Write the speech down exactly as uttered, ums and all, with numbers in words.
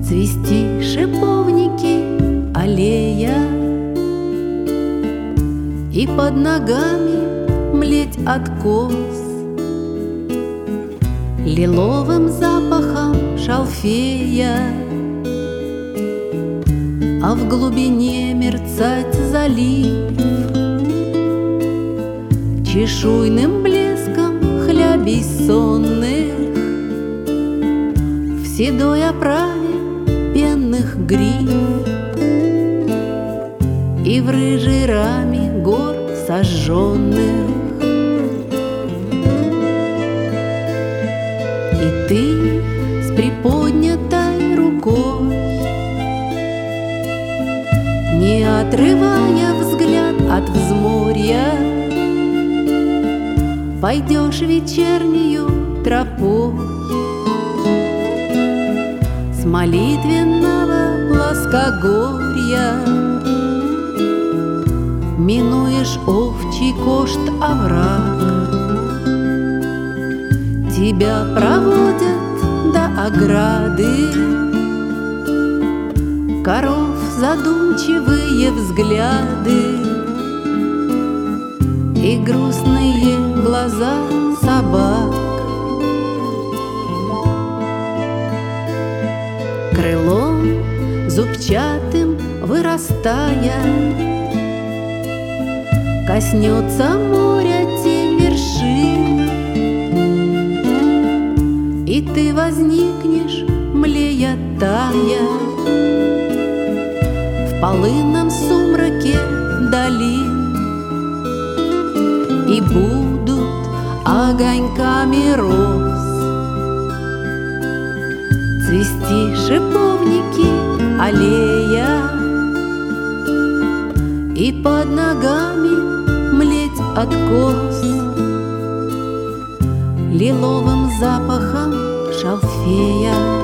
Цвести шиповники, аллея, и под ногами млеть откос. Лиловым запахом шалфея, а в глубине мерцать залив. Чешуйным блеском хлябей сонных в седой оправе пенных гриф и в рыжей раме гор сожженных. И ты с приподнятой рукой, не отрывая взгляд от взморья, пойдешь вечернею тропой с молитвенного плоскогорья. Минуешь овчий кошт овраг, тебя проводят до ограды. Коров задумчивые взгляды и грустные глаза собак. Крылом зубчатым вырастая, коснется моря тень вершин, и ты возникнешь, млея тая, в полынном сумраке долин. И будут огоньками роз цвести шиповники, аллея, и под ногами млеть откос лиловым запахом шалфея.